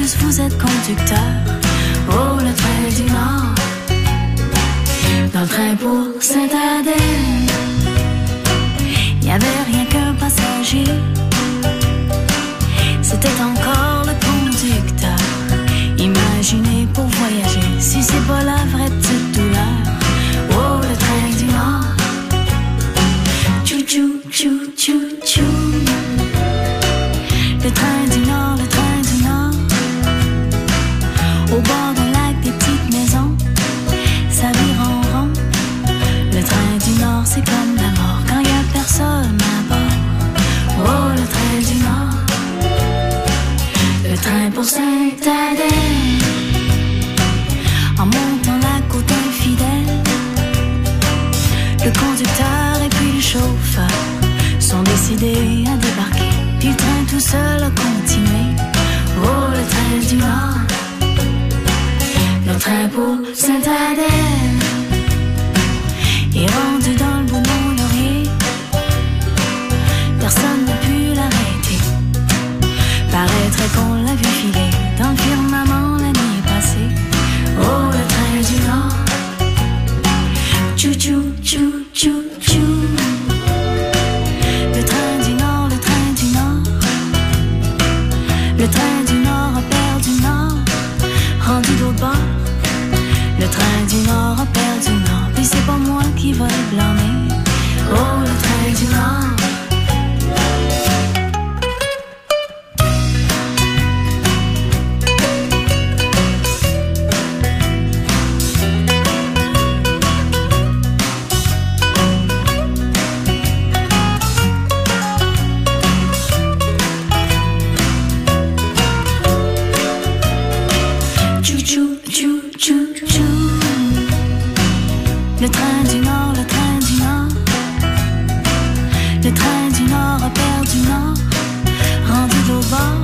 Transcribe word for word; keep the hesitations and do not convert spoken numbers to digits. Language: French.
plus vous êtes conducteur. Oh, le train du Nord. Dans le train pour Sainte-Adèle, y avait rien qu'un passager. C'était encore le conducteur. Imaginez pour voyager, si c'est pas la vraie petite douleur. Oh, le train du Nord. Tchou tchou tchou tchou tchou. Le train du Nord, le train du Nord. Au bord d'un lac, des petites maisons, ça vire en rond. Le train du Nord, c'est comme la mort quand y a personne à bord. Oh, le train du Nord. Le train pour Sainte-Adèle. En montant la côte infidèle, le conducteur et puis le chauffeur sont décidés à débarquer. Puis le train tout seul a continué. Oh, le train du Nord. Le train pour Sainte-Adèle est rendu dans le Bouillon-Laurier. Personne n'a pu l'arrêter. Paraîtrait qu'on l'a vu filer dans le firmament l'année passée. Oh, le train du Nord. Tchou tchou tchou tchou tchou. Le train du Nord, le train du Nord. Le train du Nord a perdu le Nord, rendu d'autre bord. Le train du Nord a perdu le Nord, puis c'est pas moi qui va le blâmer. Oh, le train du Nord. Le train du Nord, le train du Nord. Le train du Nord a perdu le Nord, rendu de l'autre bord.